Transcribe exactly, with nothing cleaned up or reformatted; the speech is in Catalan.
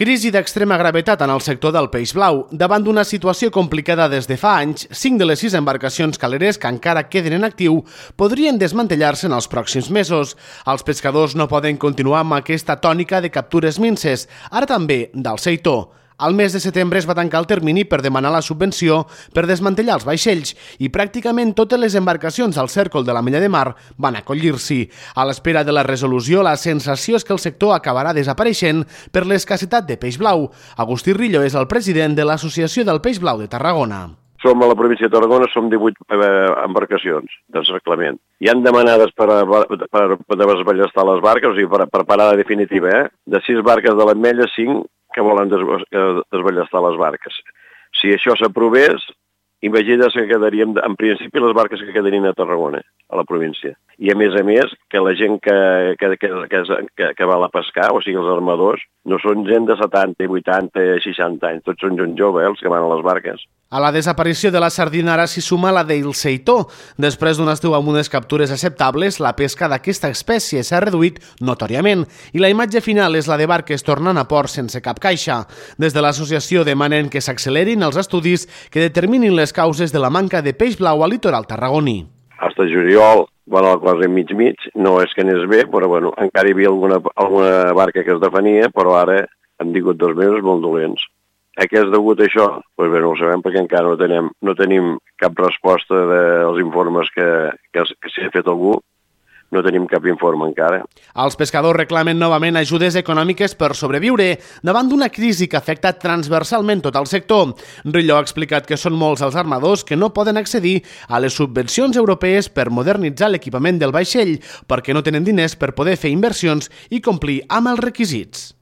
Crisi d'extrema gravetat en el sector del peix blau. Davant d'una situació complicada des de fa anys, cinc de les sis embarcacions caleres que encara queden en actiu podrien desmantellar-se en els pròxims mesos. Els pescadors no poden continuar amb aquesta tònica de captures minces, ara també del seitó. Al mes de setembre es va tancar el termini per demanar la subvenció per desmantellar els vaixells i pràcticament totes les embarcacions al cèrcol de la Mella de Mar van acollir-s'hi. A l'espera de la resolució, la sensació és que el sector acabarà desapareixent per l'escassetat de peix blau. Agustí Rillo és el president de l'Associació del Peix Blau de Tarragona. Som a la província de Tarragona, som divuit eh, embarcacions d'encerclament. Hi han demanades per, per, per desballestar les barques, o sigui, per, per parada definitiva, eh? De sis barques de l'Ametlla, cinc que volen des, desballestar les barques. Si això s'aprovés, imagina't que quedaríem, en principi, les barques que quedarien a Tarragona, a la província. I a més a més, que la gent que, que, que, que, que va a pescar, o sigui, els armadors, no són gent de setanta, vuitanta, seixanta anys, tots són gent jove, eh, els que van a les barques. A la desaparició de la sardina ara s'hi suma la del seitó. Després d'un estiu amb unes captures acceptables, la pesca d'aquesta espècie s'ha reduït notòriament i la imatge final és la de barques tornant a port sense cap caixa. Des de l'associació demanen que s'accelerin els estudis que determinin les causes de la manca de peix blau al litoral tarragoní. Hasta juliol, bueno, la cosa mig-mig, no és que anés bé, però bueno, encara hi havia alguna, alguna barca que es defenia, però ara han tingut dos mesos molt dolents. A què és degut això? Pues bé, no ho sabem perquè encara no tenim, no tenim cap resposta dels informes que, que, que s'hi ha fet algú. No tenim cap informe encara. Els pescadors reclamen novament ajudes econòmiques per sobreviure davant d'una crisi que afecta transversalment tot el sector. Rillo ha explicat que són molts els armadors que no poden accedir a les subvencions europees per modernitzar l'equipament del vaixell perquè no tenen diners per poder fer inversions i complir amb els requisits.